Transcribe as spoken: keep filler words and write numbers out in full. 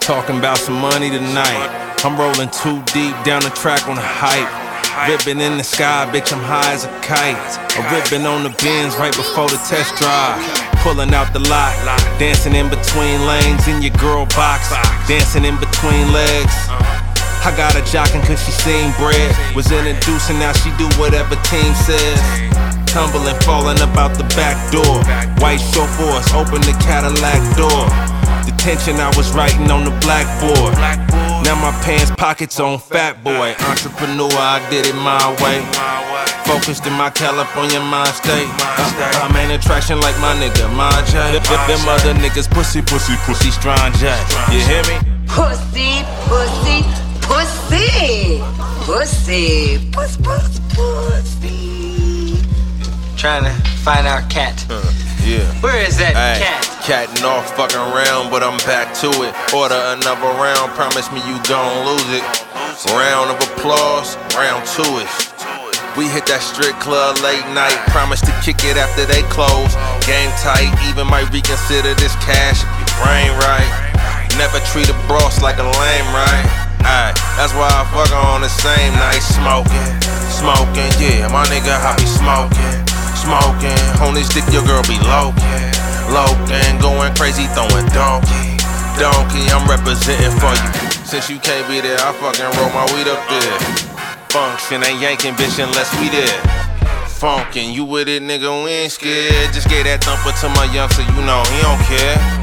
Talking about some money tonight. I'm rolling too deep down the track on the hype. Ripping in the sky, bitch, I'm high as a kite. A ripping on the Benz right before the test drive. Pulling out the lot, dancing in between lanes in your girl box, dancing in between legs. I got her jocking cause she seen bread. Was introducing, now she do whatever team says. Tumbling, falling about the back door. White chauffeurs, open the Cadillac door. Detention, I was writing on the blackboard. Now my pants pockets on Fat Boy. Entrepreneur, I did it my way. Focused in my California mind state. I'm an attraction like my nigga, my J. Them other niggas pussy, pussy, pussy, strong J. You hear me? Pussy, pussy, pussy, pussy, puss, puss, pussy. Trying to find our cat. Uh, yeah. Where is that Ay, cat? Catting off fucking around, but I'm back to it. Order another round, promise me you gon' lose it. Round of applause, round to it. We hit that strip club late night, promise to kick it after they close. Game tight, even might reconsider this cash if your brain right. Never treat a boss like a lame, right? Ay, that's why I fuck her on the same night. Smoking, smoking, yeah, my nigga I be smoking. Smoking, on this dick your girl be low-key. Low-key, going crazy, throwing donkey. Donkey, I'm representing for you. Since you can't be there, I fucking roll my weed up there. Function ain't yanking, bitch, unless we there. Funkin', you with it, nigga, we ain't scared. Just gave that thumper to my youngster, you know he don't care.